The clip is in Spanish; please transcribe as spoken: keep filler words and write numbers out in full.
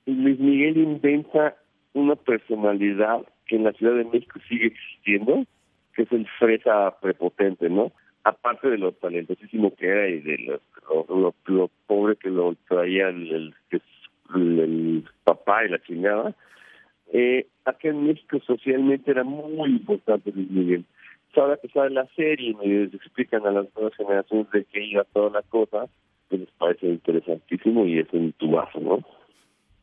Luis Miguel inventa una personalidad que en la Ciudad de México sigue existiendo, que es el fresa prepotente, ¿no? Aparte de lo talentosísimo que era y de lo, lo, lo, lo pobre que lo traía el, el, el, el papá y la chingada, eh, acá en México socialmente era muy importante Luis Miguel. Ahora que sale la serie y les explican a las nuevas generaciones de qué iba toda la cosa, pues les parece interesantísimo y es un tubazo, ¿no?